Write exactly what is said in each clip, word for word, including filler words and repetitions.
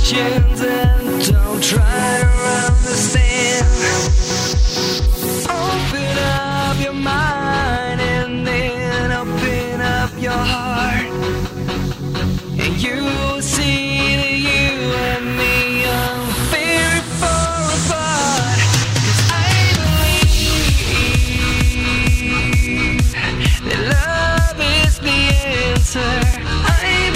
questions and don't try to understand. Open up your mind and then open up your heart, and you will see that you and me are very far apart. 'Cause I believe that love is the answer. I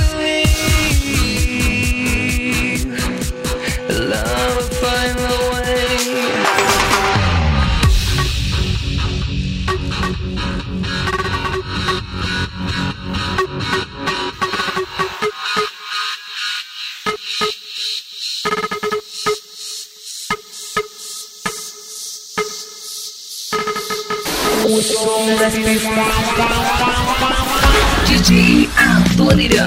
believe that love will find the way. D J Atlântida.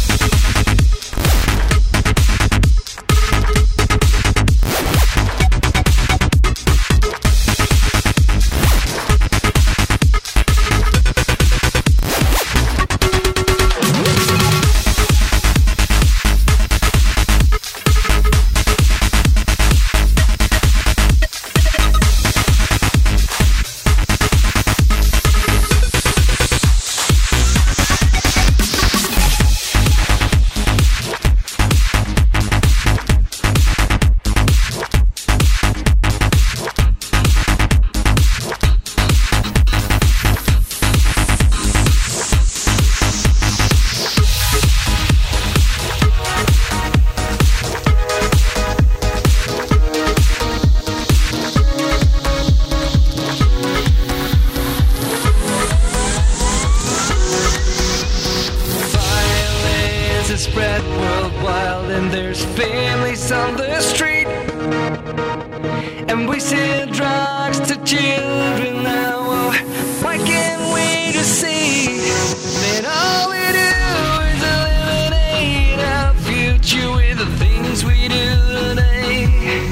Spread worldwide, and there's families on the street, and we sell drugs to children now. Oh, why can't we just see that all we do is eliminate our future with the things we do today?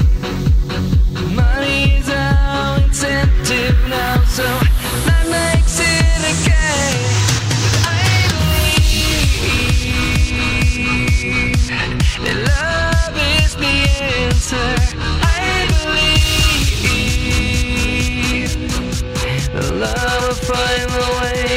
Money is our incentive now, so that makes it okay. That love is the answer. I believe that love will find the way.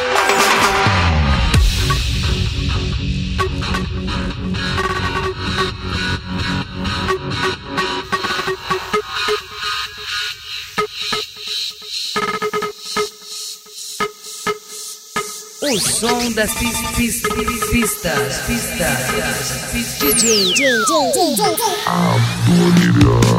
O som das pis, pis, pistas, pistas, pistas. D J, D J, D J, D J. Atlântida.